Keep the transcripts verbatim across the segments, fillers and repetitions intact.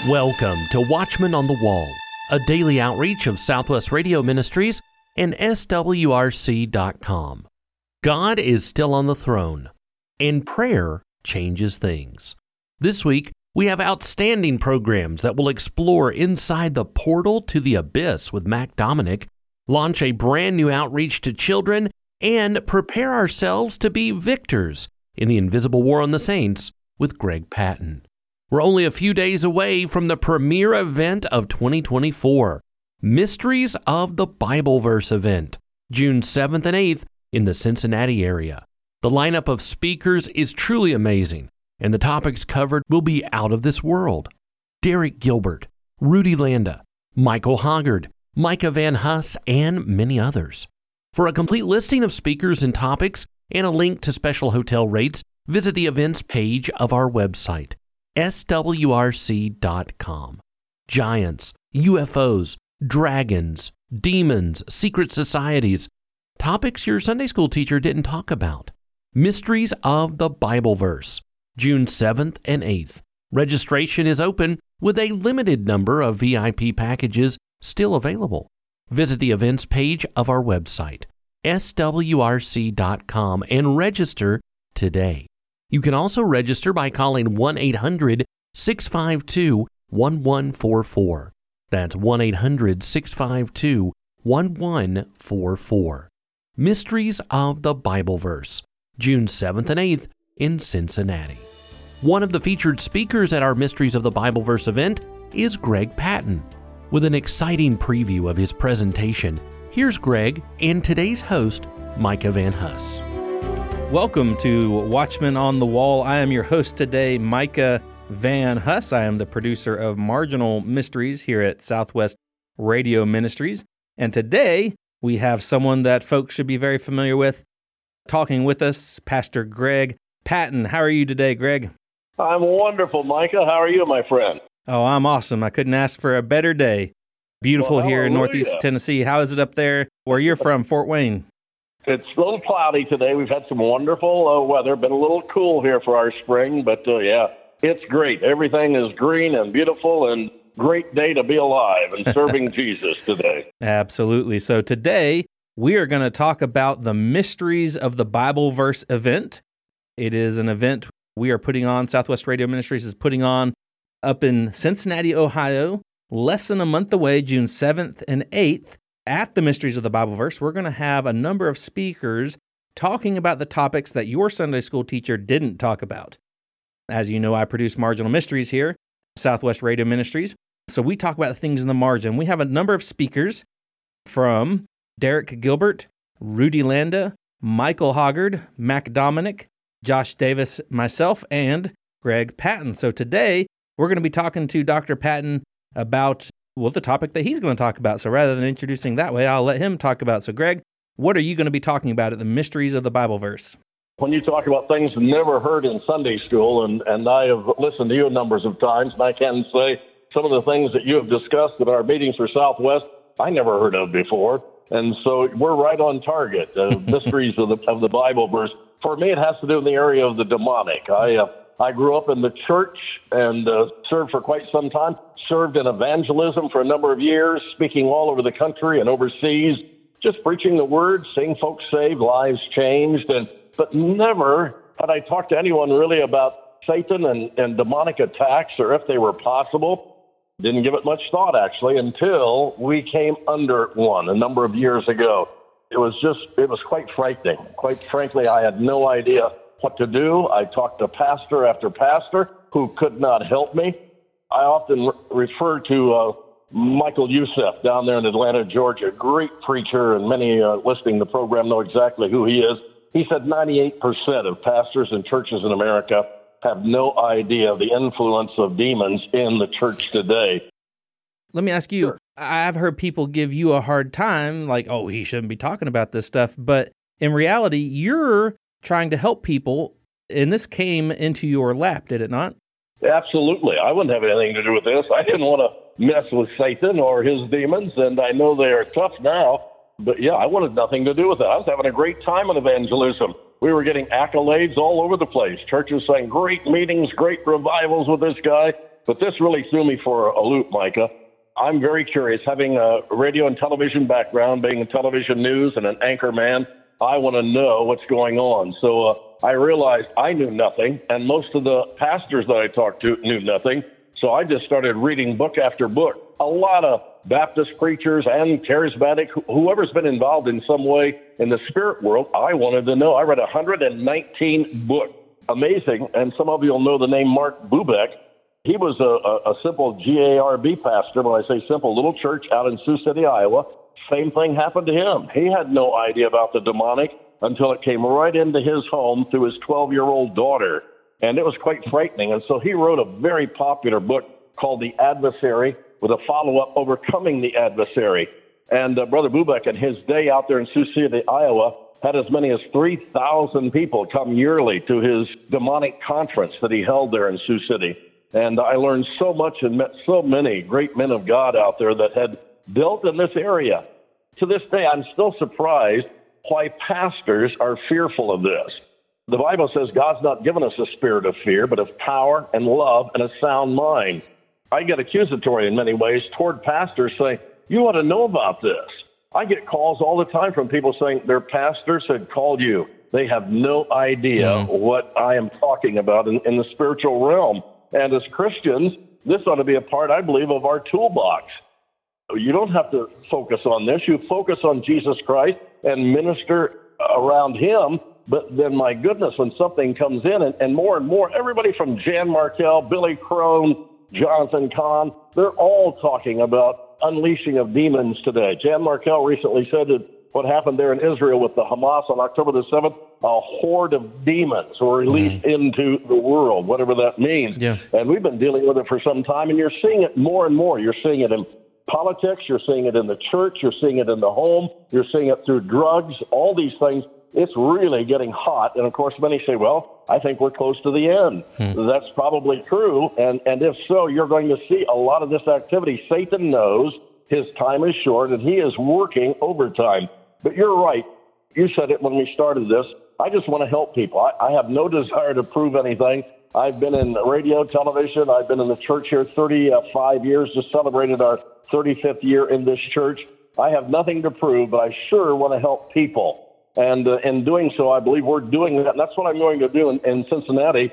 Welcome to Watchmen on the Wall, a daily outreach of Southwest Radio Ministries and S W R C dot com. God is still on the throne, and prayer changes things. This week, we have outstanding programs that will explore inside the portal to the abyss with Mac Dominic, launch a brand new outreach to children, and prepare ourselves to be victors in the invisible war on the saints with Greg Patton. We're only a few days away from the premier event of twenty twenty-four, Mysteries of the Bible Verse event, June seventh and eighth in the Cincinnati area. The lineup of speakers is truly amazing, and the topics covered will be out of this world. Derek Gilbert, Rudy Landa, Michael Hoggard, Micah Van Huss, and many others. For a complete listing of speakers and topics and a link to special hotel rates, visit the events page of our website, S W R C dot com. Giants, U F Os, dragons, demons, secret societies, topics your Sunday school teacher didn't talk about. Mysteries of the Bible Verse, June seventh and eighth. Registration is open with a limited number of V I P packages still available. Visit the events page of our website, S W R C dot com, and register today. You can also register by calling one eight hundred, six five two, one one four four. That's one eight hundred, six five two, one one four four. Mysteries of the Bible Verse, June seventh and eighth in Cincinnati. One of the featured speakers at our Mysteries of the Bible Verse event is Greg Patton. With an exciting preview of his presentation, here's Greg and today's host, Micah Van Huss. Welcome to Watchmen on the Wall. I am your host today, Micah Van Huss. I am the producer of Marginal Mysteries here at Southwest Radio Ministries. And today, we have someone that folks should be very familiar with. Talking with us, Pastor Greg Patton. How are you today, Greg? I'm wonderful, Micah. How are you, my friend? Oh, I'm awesome. I couldn't ask for a better day. Beautiful well, here in Northeast Tennessee. How is it up there where you're from, Fort Wayne? It's a little cloudy today. We've had some wonderful uh, weather. Been a little cool here for our spring, but uh, yeah, it's great. Everything is green and beautiful, and great day to be alive and serving Jesus today. Absolutely. So today, we are going to talk about the Mysteries of the Bible Verse event. It is an event we are putting on, Southwest Radio Ministries is putting on up in Cincinnati, Ohio, less than a month away, June seventh and eighth. At the Mysteries of the Bible Verse, we're going to have a number of speakers talking about the topics that your Sunday school teacher didn't talk about. As you know, I produce Marginal Mysteries here, Southwest Radio Ministries. So we talk about things in the margin. We have a number of speakers from Derek Gilbert, Rudy Landa, Michael Hoggard, Mac Dominic, Josh Davis, myself, and Greg Patton. So today, we're going to be talking to Doctor Patton about, well, the topic that he's going to talk about. So rather than introducing that way, I'll let him talk about. So Greg, what are you going to be talking about at the Mysteries of the Bible Verse? When you talk about things never heard in Sunday school, and, and I have listened to you numbers of times, and I can say some of the things that you have discussed at our meetings for Southwest, I never heard of before. And so we're right on target, uh, Mysteries of the, of the Bible Verse. For me, it has to do in the area of the demonic. I uh, I grew up in the church and uh, served for quite some time, served in evangelism for a number of years, speaking all over the country and overseas, just preaching the word, seeing folks saved, lives changed. And but never had I talked to anyone really about Satan and, and demonic attacks, or if they were possible. Didn't give it much thought, actually, until we came under one a number of years ago. It was just, it was quite frightening. Quite frankly, I had no idea what to do. I talked to pastor after pastor who could not help me. I often re- refer to uh, Michael Youssef down there in Atlanta, Georgia, great preacher, and many uh, listening to the program know exactly who he is. He said ninety-eight percent of pastors and churches in America have no idea the influence of demons in the church today. Let me ask you, sure. I've heard people give you a hard time, like, oh, he shouldn't be talking about this stuff, but in reality, you're trying to help people, and this came into your lap, did it not? Absolutely. I wouldn't have anything to do with this. I didn't want to mess with Satan or his demons, and I know they are tough now, but yeah, I wanted nothing to do with it. I was having a great time in evangelism. We were getting accolades all over the place. Churches saying great meetings, great revivals with this guy. but this really threw me for a loop, Micah. I'm very curious, having a radio and television background, being in television news and an anchor man, I want to know what's going on. So uh, I realized I knew nothing, and most of the pastors that I talked to knew nothing. So I just started reading book after book. A lot of Baptist preachers and charismatic, whoever's been involved in some way in the spirit world, I wanted to know. I read one hundred nineteen books. Amazing. And some of you will know the name Mark Bubeck. He was a, a, a simple G A R B pastor. When I say simple, little church out in Sioux City, Iowa. Same thing happened to him. He had no idea about the demonic until it came right into his home through his twelve-year-old daughter. And it was quite frightening. And so he wrote a very popular book called The Adversary, with a follow-up, Overcoming the Adversary. And uh, Brother Bubeck, in his day out there in Sioux City, Iowa, had as many as three thousand people come yearly to his demonic conference that he held there in Sioux City. And I learned so much and met so many great men of God out there that had dealt in this area. To this day, I'm still surprised why pastors are fearful of this. The Bible says God's not given us a spirit of fear, but of power and love and a sound mind. I get accusatory in many ways toward pastors saying, you ought to know about this. I get calls all the time from people saying their pastors had called you. They have no idea mm. what I am talking about in, in the spiritual realm. And as Christians, this ought to be a part, I believe, of our toolbox. You don't have to focus on this. You focus on Jesus Christ and minister around him. But then, my goodness, when something comes in, and, and more and more, everybody from Jan Markell, Billy Crone, Jonathan Cahn, they're all talking about unleashing of demons today. Jan Markell recently said that what happened there in Israel with the Hamas on October the seventh, a horde of demons were released mm. into the world, whatever that means. Yeah. And we've been dealing with it for some time, and you're seeing it more and more. You're seeing it in politics, you're seeing it in the church, you're seeing it in the home, you're seeing it through drugs, all these things. It's really getting hot. And, of course, many say, well, I think we're close to the end. Hmm. That's probably true. And, and if so, you're going to see a lot of this activity. Satan knows his time is short, and he is working overtime. But you're right. You said it when we started this. I just want to help people. I, I have no desire to prove anything. I've been in radio, television. I've been in the church here thirty-five years, just celebrated our thirty-fifth year in this church. I have nothing to prove, but I sure want to help people. And uh, in doing so, I believe we're doing that. And that's what I'm going to do in, in Cincinnati.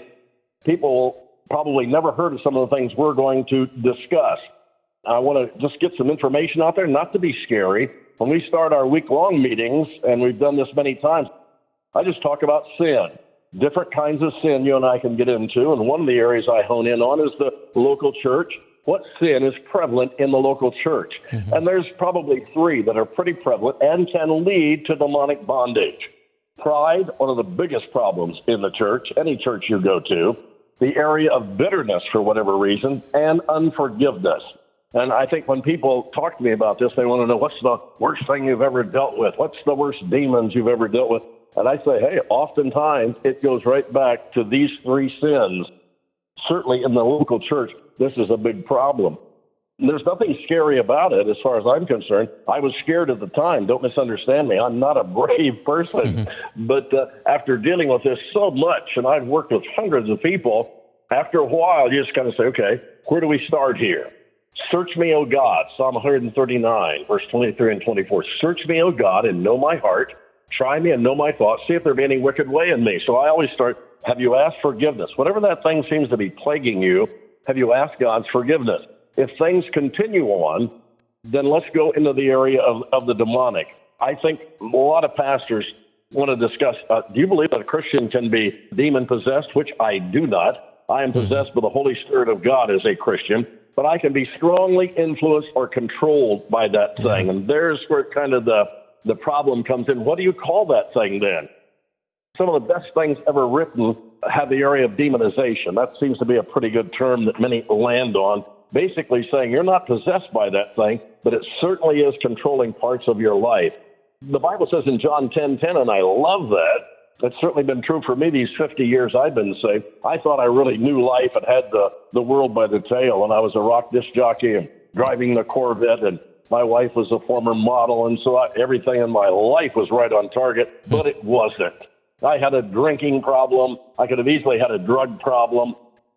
People probably never heard of some of the things we're going to discuss. I want to just get some information out there, not to be scary. When we start our week-long meetings, and we've done this many times, I just talk about sin, different kinds of sin you and I can get into. And one of the areas I hone in on is the local church. What sin is prevalent in the local church? Mm-hmm. And there's probably three that are pretty prevalent and can lead to demonic bondage. Pride, one of the biggest problems in the church, any church you go to. The area of bitterness for whatever reason, and unforgiveness. And I think when people talk to me about this, they want to know, what's the worst thing you've ever dealt with? What's the worst demons you've ever dealt with? And I say, hey, oftentimes it goes right back to these three sins. Certainly in the local church, this is a big problem. There's nothing scary about it as far as I'm concerned. I was scared at the time. Don't misunderstand me. I'm not a brave person. But uh, after dealing with this so much, and I've worked with hundreds of people, after a while, you just kind of say, okay, where do we start here? Search me, O God, Psalm one thirty-nine, verse twenty-three and twenty-four. Search me, O God, and know my heart. Try me and know my thoughts. See if there be any wicked way in me. So I always start, have you asked forgiveness? Whatever that thing seems to be plaguing you, have you asked God's forgiveness? If things continue on, then let's go into the area of, of the demonic. I think a lot of pastors want to discuss, uh, do you believe that a Christian can be demon-possessed? Which I do not. I am possessed by the Holy Spirit of God as a Christian, but I can be strongly influenced or controlled by that thing. And there's where kind of the, the problem comes in. What do you call that thing then? Some of the best things ever written have the area of demonization. That seems to be a pretty good term that many land on, basically saying you're not possessed by that thing, but it certainly is controlling parts of your life. The Bible says in John ten ten, and I love that. It's certainly been true for me these fifty years I've been saved. I thought I really knew life and had the, the world by the tail, and I was a rock disc jockey and driving the Corvette, and my wife was a former model, and so I, everything in my life was right on target, but it wasn't. I had a drinking problem. I could have easily had a drug problem.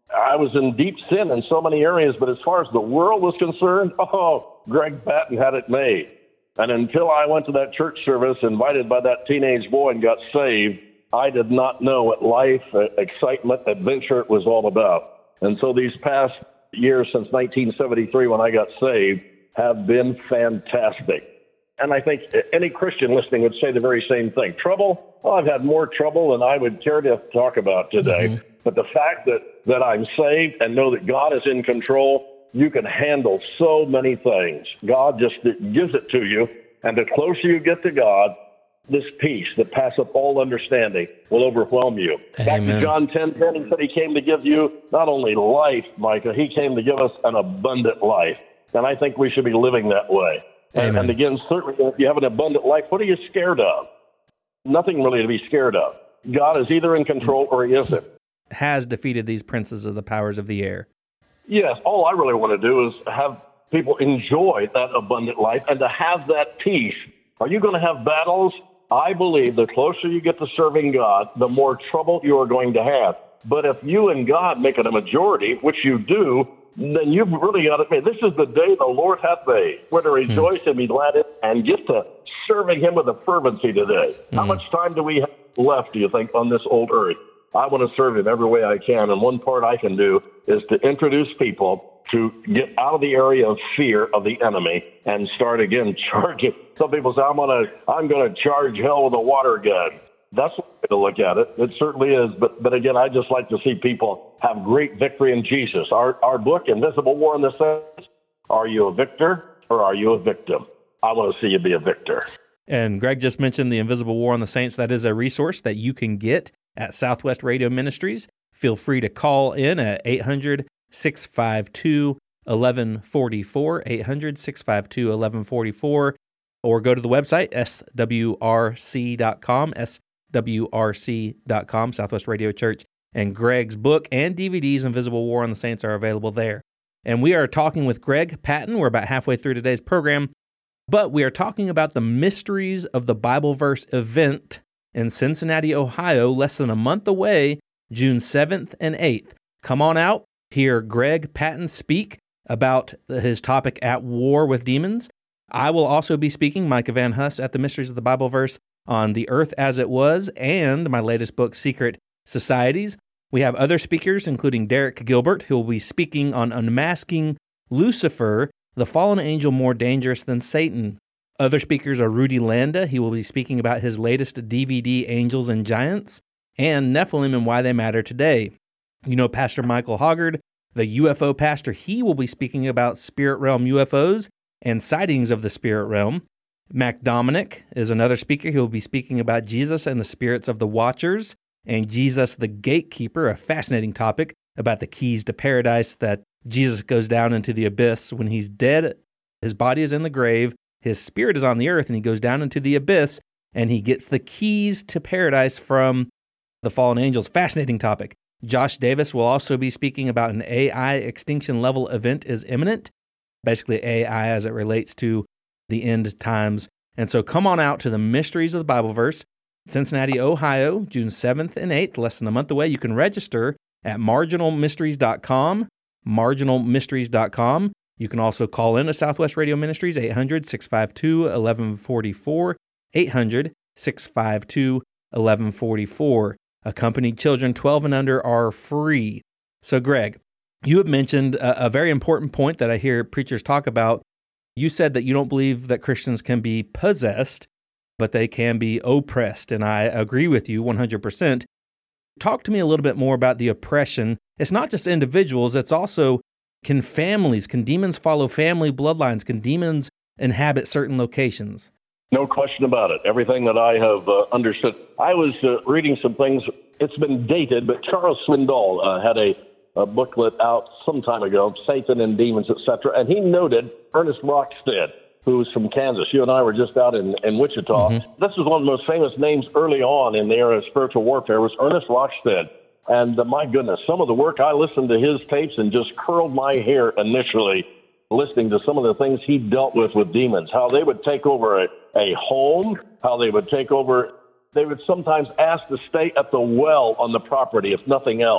I was in deep sin in so many areas, but as far as the world was concerned, oh, Greg Patton had it made. And until I went to that church service, invited by that teenage boy and got saved, I did not know what life, excitement, adventure was all about. And so these past years since nineteen seventy-three, when I got saved, have been fantastic. And I think any Christian listening would say the very same thing. Trouble? Well, I've had more trouble than I would care to talk about today. Mm-hmm. But the fact that, that I'm saved and know that God is in control, you can handle so many things. God just gives it to you. And the closer you get to God, this peace that passeth all understanding will overwhelm you. Amen. Back to John ten ten, he said he came to give you not only life, Micah, he came to give us an abundant life. And I think we should be living that way. And, and again, certainly if you have an abundant life, what are you scared of? Nothing really to be scared of. God is either in control or he isn't. Has defeated these princes of the powers of the air. Yes, all I really want to do is have people enjoy that abundant life and to have that peace. Are you going to have battles? I believe the closer you get to serving God, the more trouble you are going to have. But if you and God make it a majority, which you do, then you've really got it made. This is the day the Lord hath made. We're to rejoice hmm. and be glad in and get to serving him with a fervency today. Hmm. How much time do we have left, do you think, on this old earth? I want to serve him every way I can, and one part I can do is to introduce people to get out of the area of fear of the enemy and start again charging. Some people say, I'm going to I'm going to charge hell with a water gun. That's one way to look at it. It certainly is. But but again, I just like to see people have great victory in Jesus. Our our book, Invisible War in the Saints, are you a victor or are you a victim? I want to see you be a victor. And Greg just mentioned the Invisible War on the Saints. That is a resource that you can get at Southwest Radio Ministries. Feel free to call in at eight hundred, six five two, eleven forty-four, eight hundred, six five two, eleven forty-four, or go to the website, S W R C dot com, S W R C dot com, Southwest Radio Church, and Greg's book and D V Ds, Invisible War on the Saints, are available there. And we are talking with Greg Patton. We're about halfway through today's program, but we are talking about the Mysteries of the Bible Verse event in Cincinnati, Ohio, less than a month away, June seventh and eighth. Come on out, hear Greg Patton speak about his topic, At War with Demons. I will also be speaking, Micah Van Huss, at the Mysteries of the Bible Verse on The Earth as It Was and my latest book, Secret Societies. We have other speakers, including Derek Gilbert, who will be speaking on Unmasking Lucifer, the fallen angel more dangerous than Satan. Other speakers are Rudy Landa. He will be speaking about his latest D V D, Angels and Giants, and Nephilim and Why They Matter Today. You know Pastor Michael Hoggard, the U F O pastor. He will be speaking about spirit realm U F Os and sightings of the spirit realm. Mac Dominic is another speaker. He will be speaking about Jesus and the spirits of the Watchers, and Jesus the Gatekeeper, a fascinating topic about the keys to paradise, that Jesus goes down into the abyss when he's dead. His body is in the grave. His spirit is on the earth, and he goes down into the abyss, and he gets the keys to paradise from the fallen angels. Fascinating topic. Josh Davis will also be speaking about an A I extinction level event is imminent, basically A I as it relates to the end times. And so come on out to the Mysteries of the Bible Verse, Cincinnati, Ohio, June seventh and eighth, less than a month away. You can register at marginal mysteries dot com, marginal mysteries dot com. You can also call in to Southwest Radio Ministries, eight hundred, six five two, eleven forty-four, eight hundred, six five two, eleven forty-four. Accompanied children twelve and under are free. So, Greg, you have mentioned a, a very important point that I hear preachers talk about. You said that you don't believe that Christians can be possessed, but they can be oppressed, and I agree with you one hundred percent. Talk to me a little bit more about the oppression. It's not just individuals, it's also, can families, can demons follow family bloodlines? Can demons inhabit certain locations? No question about it. Everything that I have uh, understood. I was uh, reading some things. It's been dated, but Charles Swindoll uh, had a, a booklet out some time ago, Satan and Demons, et cetera, and he noted Ernest Rockstead, who's from Kansas. You and I were just out in, in Wichita. Mm-hmm. This was one of the most famous names early on in the era of spiritual warfare, was Ernest Rockstead. And uh, my goodness, some of the work, I listened to his tapes and just curled my hair initially, listening to some of the things he dealt with with demons, how they would take over a, a home, how they would take over, they would sometimes ask to stay at the well on the property, if nothing else.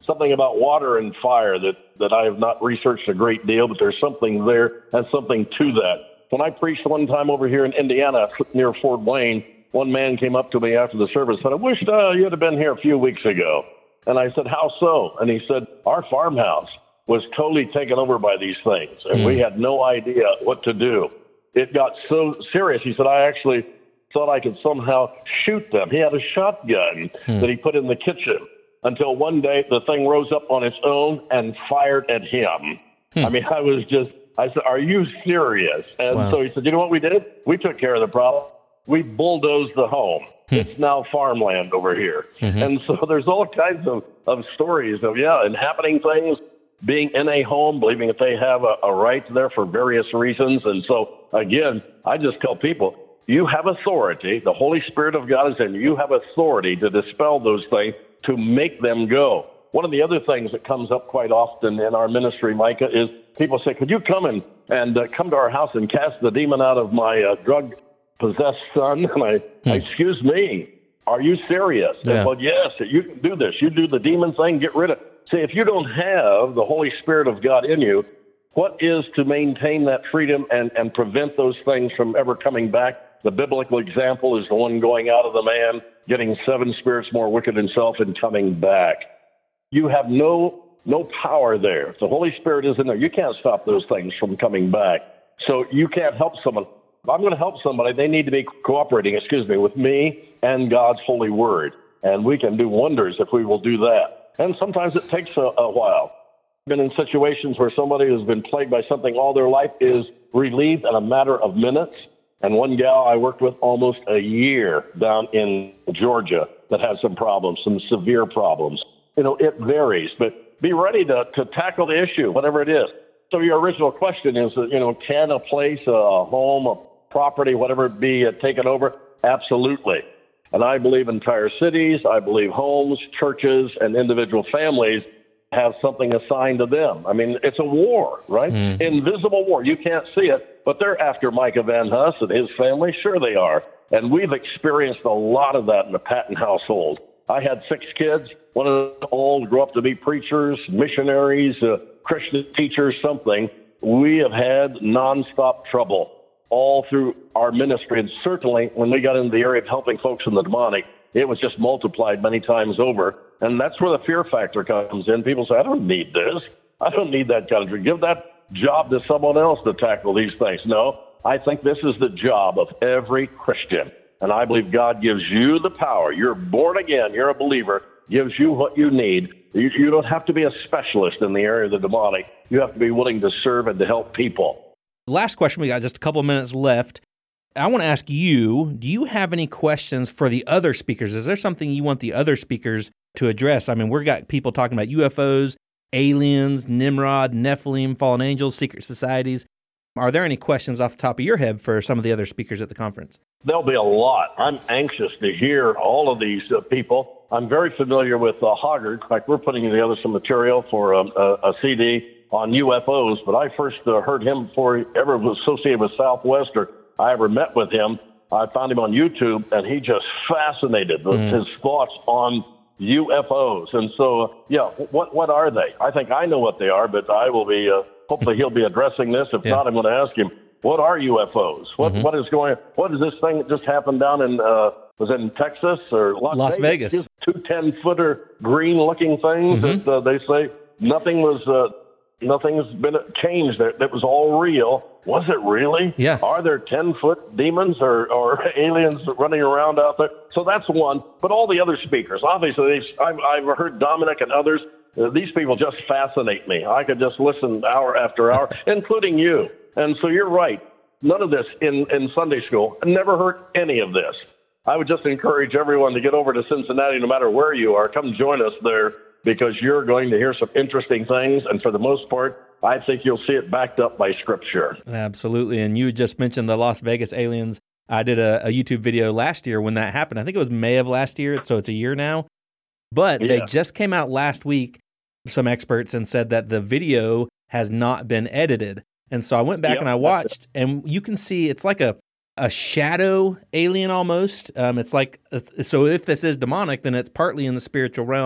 something about water and fire that, that I have not researched a great deal, but there's something there and something to that. When I preached one time over here in Indiana near Fort Wayne, one man came up to me after the service and said, I wish uh, you'd have been here a few weeks ago. And I said, how so? And he said, our farmhouse was totally taken over by these things, and mm. we had no idea what to do. It got so serious. He said, I actually thought I could somehow shoot them. He had a shotgun mm. that he put in the kitchen until one day the thing rose up on its own and fired at him. Mm. I mean, I was just, I said, are you serious? And wow. so he said, you know what we did? We took care of the problem. We bulldozed the home. Hmm. It's now farmland over here. Mm-hmm. And so there's all kinds of, of stories of, yeah, and happening things, being in a home, believing that they have a, a right there for various reasons. And so, again, I just tell people, you have authority. The Holy Spirit of God is in you. You have authority to dispel those things, to make them go. One of the other things that comes up quite often in our ministry, Micah, is people say, could you come and, and uh, come to our house and cast the demon out of my uh, drug possessed son? And I, hmm. excuse me, are you serious? Yeah. And, well, yes, you can do this. You do the demon thing, get rid of it. See, if you don't have the Holy Spirit of God in you, what is to maintain that freedom and, and prevent those things from ever coming back? The biblical example is the one going out of the man, getting seven spirits more wicked than himself and coming back. You have no no power there. If the Holy Spirit isn't there, you can't stop those things from coming back. So you can't help someone. If I'm going to help somebody, they need to be cooperating, excuse me, with me and God's holy word. And we can do wonders if we will do that. And sometimes it takes a, a while. I've been in situations where somebody who's been plagued by something all their life is relieved in a matter of minutes. And one gal I worked with almost a year down in Georgia that had some problems, some severe problems. You know, it varies, but be ready to, to tackle the issue, whatever it is. So your original question is, you know, can a place, a home, a property, whatever it be, uh, taken over? Absolutely. And I believe entire cities, I believe homes, churches, and individual families have something assigned to them. I mean, it's a war, right? Mm. Invisible war. You can't see it, but they're after Micah Van Huss and his family. Sure they are. And we've experienced a lot of that in the Patton household. I had six kids. One of them all grew up to be preachers, missionaries, uh, Christian teachers, something. We have had nonstop trouble all through our ministry. And certainly when we got into the area of helping folks in the demonic, it was just multiplied many times over. And that's where the fear factor comes in. People say, I don't need this. I don't need that kind of, give that job to someone else to tackle these things. No, I think this is the job of every Christian. And I believe God gives you the power. You're born again. You're a believer. Gives you what you need. You, you don't have to be a specialist in the area of the demonic. You have to be willing to serve and to help people. Last question. We got just a couple of minutes left. I want to ask you, do you have any questions for the other speakers? Is there something you want the other speakers to address? I mean, we've got people talking about U F Os, aliens, Nimrod, Nephilim, fallen angels, secret societies. Are there any questions off the top of your head for some of the other speakers at the conference? There'll be a lot. I'm anxious to hear all of these uh, people. I'm very familiar with uh, Hoggard. Like, we're putting together some material for um, a, a C D on U F Os, but I first uh, heard him before he ever was associated with Southwest or I ever met with him. I found him on YouTube, and he just fascinated with mm. his thoughts on U F Os. And so, uh, yeah, what what are they? I think I know what they are, but I will be, uh, hopefully he'll be addressing this. If yeah. not, I'm going to ask him, what are U F Os? What mm-hmm. What is going on? What is this thing that just happened down in, uh, was it in Texas or Las, Las Vegas? Vegas? Two ten-footer green-looking things mm-hmm. that uh, they say nothing was, uh, nothing's been changed. That, that was all real. Was it really? Yeah. Are there ten-foot demons or, or aliens running around out there? So that's one. But all the other speakers, obviously, I've, I've heard Dominic and others. Uh, these people just fascinate me. I could just listen hour after hour, including you. And so you're right. None of this in, in Sunday school. I never heard any of this. I would just encourage everyone to get over to Cincinnati, no matter where you are. Come join us there, because you're going to hear some interesting things. And for the most part, I think you'll see it backed up by Scripture. Absolutely. And you just mentioned the Las Vegas aliens. I did a, a YouTube video last year when that happened. I think it was May of last year, so it's a year now. But yeah. they just came out last week, some experts, and said that the video has not been edited. And so I went back yep. and I watched, and you can see it's like a, a shadow alien almost. Um, it's like, so if this is demonic, then it's partly in the spiritual realm.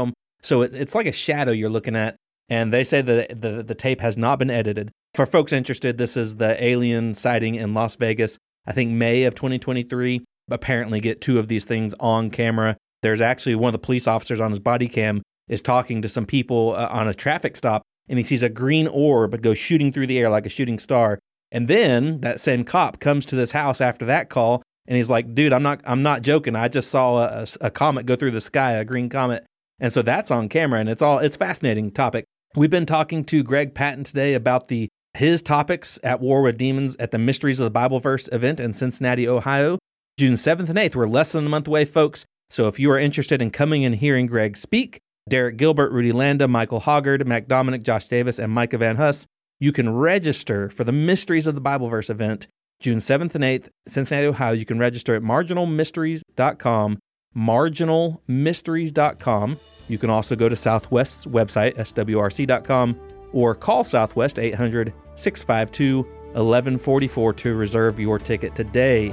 So it, it's like a shadow you're looking at, and they say that the, the tape has not been edited. For folks interested, this is the alien sighting in Las Vegas, I think May of twenty twenty-three. Apparently get two of these things on camera. There's actually one of the police officers on his body cam is talking to some people uh, on a traffic stop, and he sees a green orb go shooting through the air like a shooting star. And then that same cop comes to this house after that call, and he's like, dude, I'm not I'm not joking. I just saw a, a comet go through the sky, a green comet. And so that's on camera, and it's all it's a fascinating topic. We've been talking to Greg Patton today about the his topics at War with Demons at the Mysteries of the Bible Verse event in Cincinnati, Ohio, June seventh and eighth. We're less than a month away, folks. So if you are interested in coming and hearing Greg speak, Derek Gilbert, Rudy Landa, Michael Hoggard, Mac Dominic, Josh Davis, and Micah Van Huss, you can register for the Mysteries of the Bible Verse event, June seventh and eighth, Cincinnati, Ohio. You can register at marginal mysteries dot com, marginal mysteries dot com. You can also go to Southwest's website, S W R C dot com, or call Southwest eight hundred, six five two, eleven forty-four to reserve your ticket today.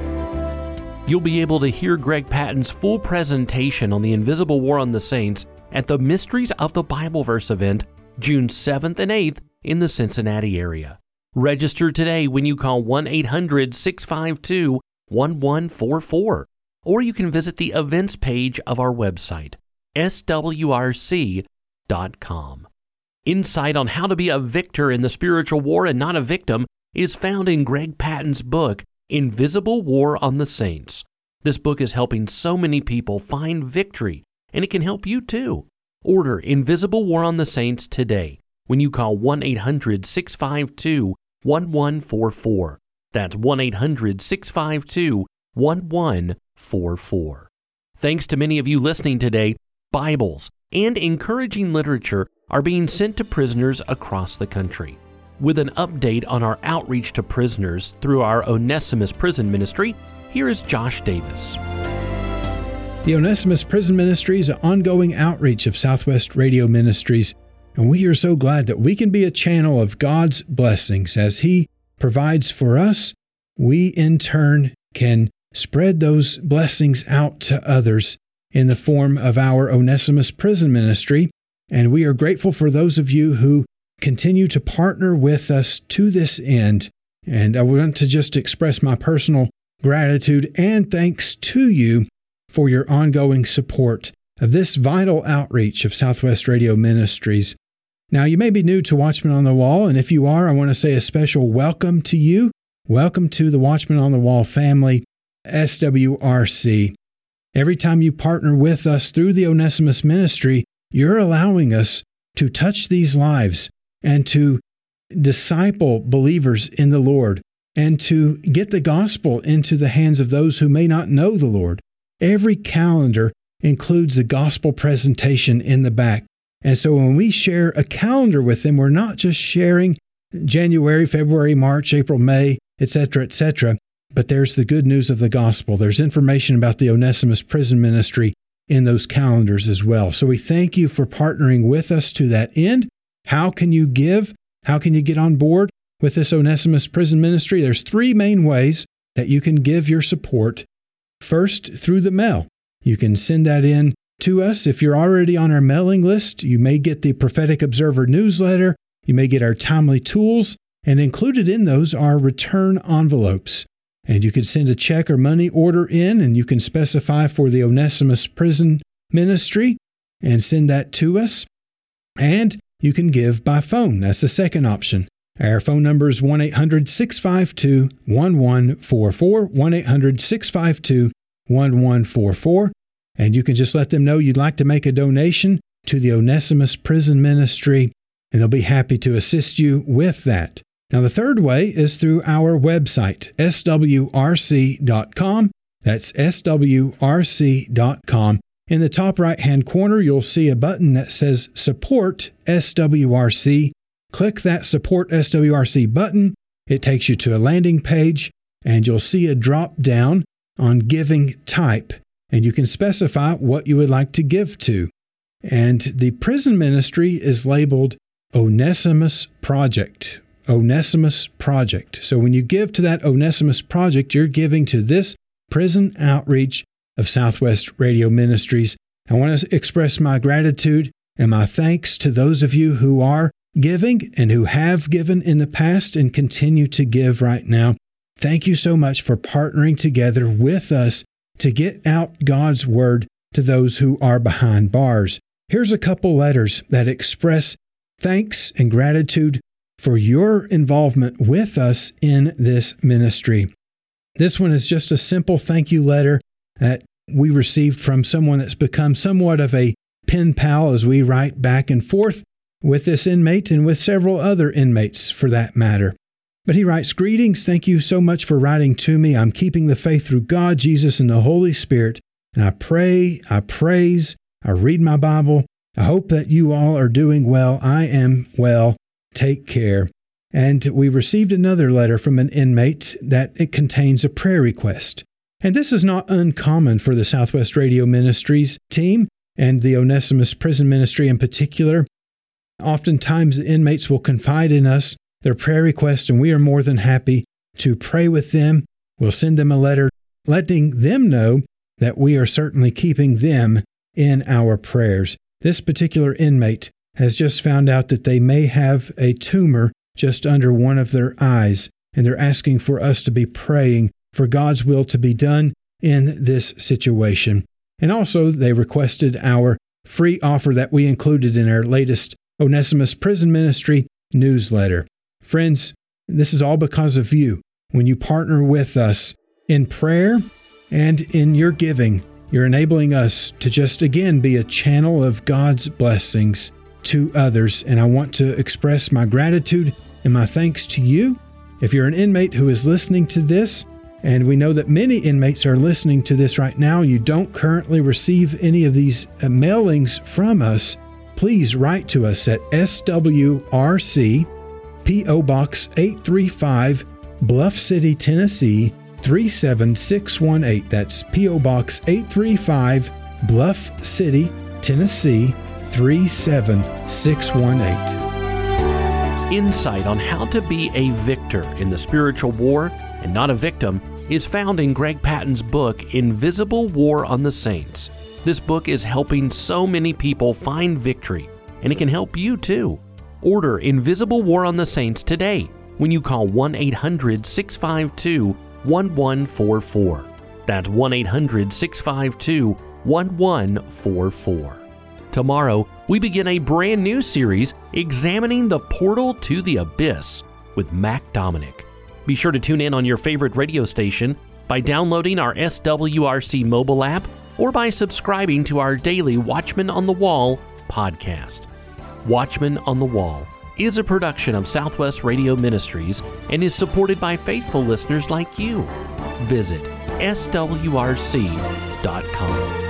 You'll be able to hear Greg Patton's full presentation on the invisible war on the saints at the Mysteries of the Bible Verse event, June seventh and eighth in the Cincinnati area. Register today when you call one eight hundred, six five two, one one four four, or you can visit the events page of our website, S W R C dot com. Insight on how to be a victor in the spiritual war and not a victim is found in Greg Patton's book, Invisible War on the Saints. This book is helping so many people find victory, and it can help you too. Order Invisible War on the Saints today when you call one eight hundred, six five two, one one four four. That's one eight hundred, six five two, one one four four. Thanks to many of you listening today, Bibles and encouraging literature are being sent to prisoners across the country. With an update on our outreach to prisoners through our Onesimus Prison Ministry, here is Josh Davis. The Onesimus Prison Ministry is an ongoing outreach of Southwest Radio Ministries, and we are so glad that we can be a channel of God's blessings. As He provides for us, we in turn can spread those blessings out to others in the form of our Onesimus Prison Ministry, and we are grateful for those of you who continue to partner with us to this end. And I want to just express my personal gratitude and thanks to you for your ongoing support of this vital outreach of Southwest Radio Ministries. Now, you may be new to Watchmen on the Wall, and if you are, I want to say a special welcome to you. Welcome to the Watchmen on the Wall family, S W R C. Every time you partner with us through the Onesimus Ministry, you're allowing us to touch these lives and to disciple believers in the Lord and to get the gospel into the hands of those who may not know the Lord. Every calendar includes a gospel presentation in the back. And so when we share a calendar with them, we're not just sharing January, February, March, April, May, et cetera, et cetera, but there's the good news of the gospel. There's information about the Onesimus Prison Ministry in those calendars as well. So we thank you for partnering with us to that end. How can you give? How can you get on board with this Onesimus Prison Ministry? There's three main ways that you can give your support. First, through the mail. You can send that in to us. If you're already on our mailing list, you may get the Prophetic Observer newsletter. You may get our timely tools, and included in those are return envelopes. And you can send a check or money order in, and you can specify for the Onesimus Prison Ministry and send that to us. And you can give by phone. That's the second option. Our phone number is one eight hundred, six five two, one one four four, one eight hundred, six five two, one one four four. And you can just let them know you'd like to make a donation to the Onesimus Prison Ministry, and they'll be happy to assist you with that. Now, the third way is through our website, S W R C dot com. That's S W R C dot com. In the top right-hand corner, you'll see a button that says Support S W R C. Click that Support S W R C button. It takes you to a landing page, and you'll see a drop-down on Giving Type, and you can specify what you would like to give to. And the prison ministry is labeled Onesimus Project. Onesimus Project. So when you give to that Onesimus Project, you're giving to this prison outreach of Southwest Radio Ministries, I want to express my gratitude and my thanks to those of you who are giving and who have given in the past and continue to give right now. Thank you so much for partnering together with us to get out God's Word to those who are behind bars. Here's a couple letters that express thanks and gratitude for your involvement with us in this ministry. This one is just a simple thank you letter that we received from someone that's become somewhat of a pen pal as we write back and forth with this inmate and with several other inmates for that matter. But he writes, "Greetings, thank you so much for writing to me. I'm keeping the faith through God, Jesus, and the Holy Spirit. And I pray, I praise, I read my Bible. I hope that you all are doing well. I am well. Take care." And we received another letter from an inmate that it contains a prayer request. And this is not uncommon for the Southwest Radio Ministries team and the Onesimus Prison Ministry in particular. Oftentimes, the inmates will confide in us their prayer request, and we are more than happy to pray with them. We'll send them a letter letting them know that we are certainly keeping them in our prayers. This particular inmate has just found out that they may have a tumor just under one of their eyes, and they're asking for us to be praying for God's will to be done in this situation. And also, they requested our free offer that we included in our latest Onesimus Prison Ministry newsletter. Friends, this is all because of you. When you partner with us in prayer and in your giving, you're enabling us to just, again, be a channel of God's blessings to others. And I want to express my gratitude and my thanks to you. If you're an inmate who is listening to this, and we know that many inmates are listening to this right now, you don't currently receive any of these uh, mailings from us, please write to us at S W R C, P O Box eight three five, Bluff City, Tennessee, three seven six one eight. That's P O Box eight three five, Bluff City, Tennessee, three seven six one eight. Insight on how to be a victor in the spiritual war and not a victim is found in Greg Patton's book, Invisible War on the Saints. This book is helping so many people find victory, and it can help you too. Order Invisible War on the Saints today when you call one eight hundred six five two one one four four. That's one eight hundred six five two one one four four. Tomorrow, we begin a brand new series examining the portal to the abyss with Mac Dominic. Be sure to tune in on your favorite radio station by downloading our S W R C mobile app or by subscribing to our daily Watchman on the Wall podcast. Watchman on the Wall is a production of Southwest Radio Ministries and is supported by faithful listeners like you. Visit S W R C dot com.